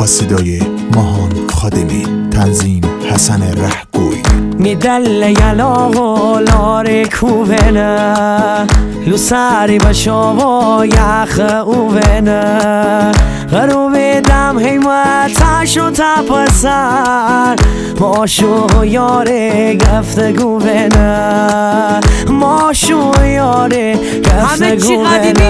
صدای ماهان خادمی، تنظیم حسن رهگوی. میدل یلاغو لاره کوبنه لوساری بشاوا یخ اوبنه غروب دم حیمتش و تپسر ماشو یاره گفتگو بنه ماشو یاره گفتگو بنه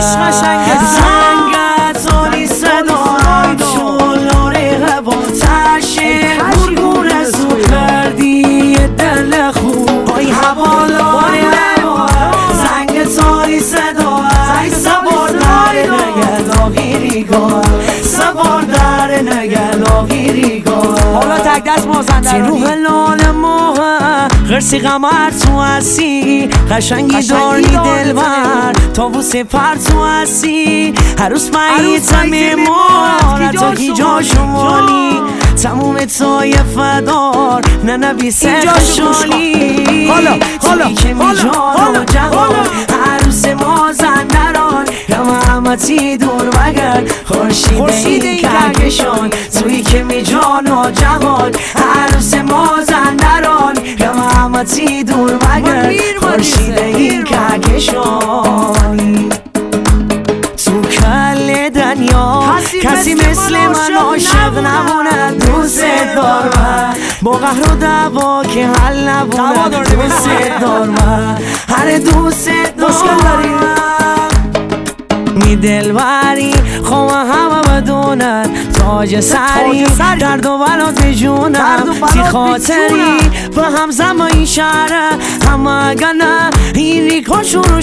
زنگت آلی صدای شلاره با تشه گرگون زود کردی دل خوب آی حوالای زنگ تاری صدای سوار در نگلاغیریگاه سوار در نگلاغیریگاه حالا تک دست مازندرانی روح لال ماه غرسی قمر تو هستی قشنگی داری دلبر تابوس پر تو هستی عروس مهیتم مارت و هیجا شمالی تموم طایفه دار نه نبیسه خشالی توی که میجان و جهان عروس مازندران یا محمدی دور بگر خورشید این کهکشان توی که میجان و جهان عروس مازندران یا محمدی دور بگر خورشید این کهکشان تو کل دنیا کسی مثل من عاشق نمونه دوست دارم با قهر و دعوا که حل نبونه دوست دارم هر دوست دارم می دلبری خواه همه بدونن تاج سری درد و بلات بجونم تی خاطری به هم زمان این شهره همه گنه این ریکا شروع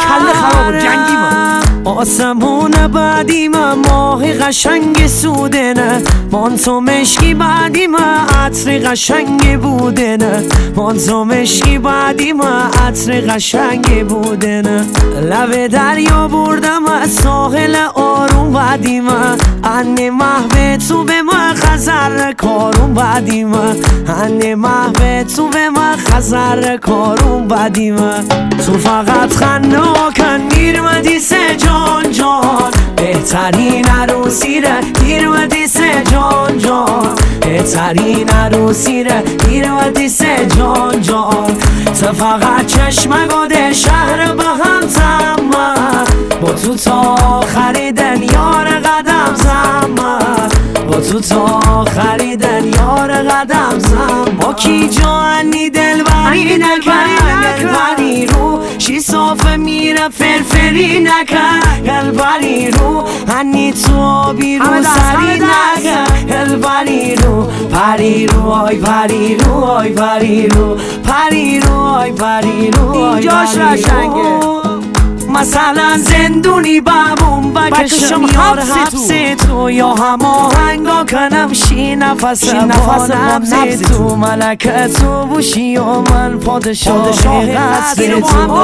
شهره آسمون بعدی من ماه قشنگ سوده نه من تو مشکی بعدی من عطر قشنگ بوده نه من تو مشکی بعدی من عطر قشنگ بوده نه لب دریا بردم از ساحل آروم بعدی من انه محو تو به من خزر کارون بعدی من انه محو تو به من خزر کارون بعدی من تو فقط خناکن میرمدی سه جان جان بهترین عروسی ره میرمدی سه جان جان بهترین عروسی ره میرمدی سه جان جان تو فقط چشم گاده شهر با هم تمه با تو تا خریدن یار قدم زمه با تو تا خریدن یار قدم زم با کی جانی دلبری نکن گلبری رو شی صافه میره فرفری نکن گلبری رو هنی تو آبی رو سری نکن گلبری رو پری رو آی پری رو آی پری رو پری رو آی پری رو اینجاش رشنگه مثلا زندونی بابون بکشم یار حبس تو یا هماهنگا کنم شی نفس با نبز تو ملکه تو بوشی و من پادشاه قصر تو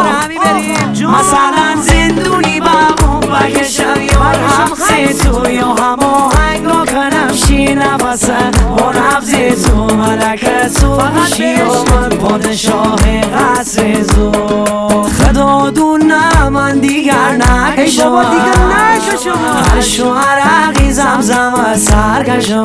مثلا زندونی بابون بکشم یار حبس تو یا هماهنگا کنم شی نفس با نبز تو ملکه تو بوشی و من پادشاه قصر تو خدا دونه من دیگر نکشم هر شوهر عقی زمزم سر کشم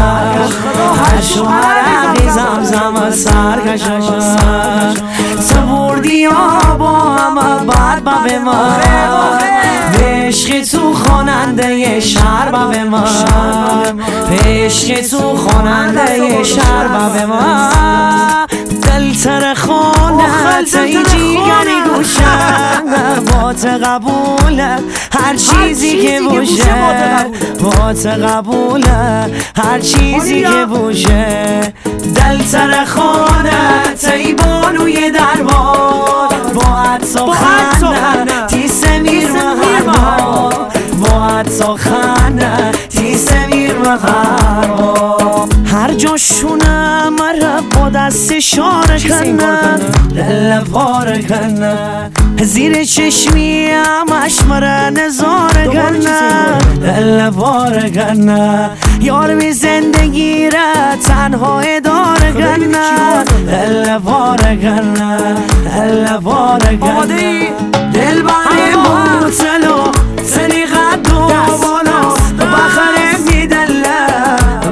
هر شوهر عقی زمزم سر کشم تو بردی ها با همه بعد به من به عشق تو خواننده شهر به من به عشق تو خواننده شهر به من دل تر خانت ای جیگری گوشم بات قبوله هر چیزی که بوشه بات قبوله هر چیزی که بوشه دل تر خانت ای بانوی دربار با عطا خانه تیسه میر مهربان با عطا خانه تیسه میر مهربان هر جاشونه مرا با دست شاره کنه دل پاره کنه زیر چشمی همش مرا نظاره کنه دل پاره کنه یار بی زندگی را تنها اداره کنه دل پاره کنه دل پاره کنه دل بانه موتلو سنی قد و بالا بخره میدله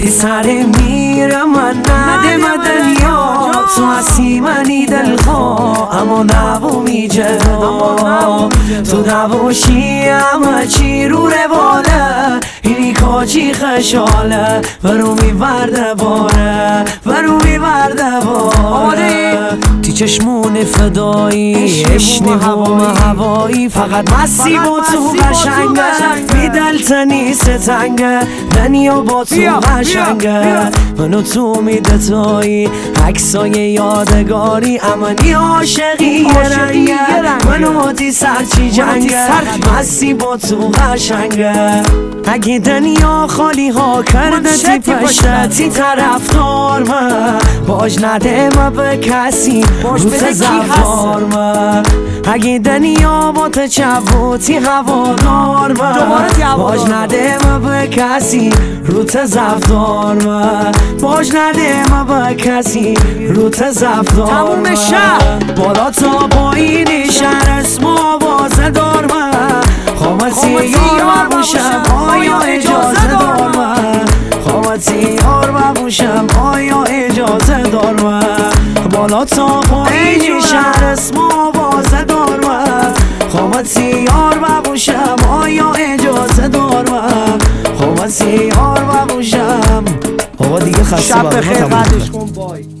وقتی سر میره من نده دنیا تو هستی منی دلخواه اما نبو میجه تو نباشی همه چی رو رواله اینی کاچی خشاله برو میبرده باره برو میبرده باره تی چشمون فدایی اشنی هوایی فقط مستی با تو قشنگه میدلتنی ستنگه دنیا با تو قشنگه منو تو میدتایی عکسای یادگاری امنی عاشقی یه رنگه منو تی سرچی جنگه مستی با تو قشنگه اگه دنیا خالی ها کرده تی پشتی طرفدار من باج نده ما به کسی رو تزفار من اگه دنیا با تچبوتی هوادار من باج نده ما به کسی رو تزفدار من باج نده ما به کسی رو تزفدار من بالا تا پایین شهر اسم آوازه دار من خامتی یار باشم آیا اجازه دار من خامتی یار باشم آیا اجازه دار من بالا تا پایین شهر اسم آوازه دار من خامتی یار باشم آیا اجازه دار من خامتی یار باشم آقا دیگه خسته شب بخیر بعدش کن بای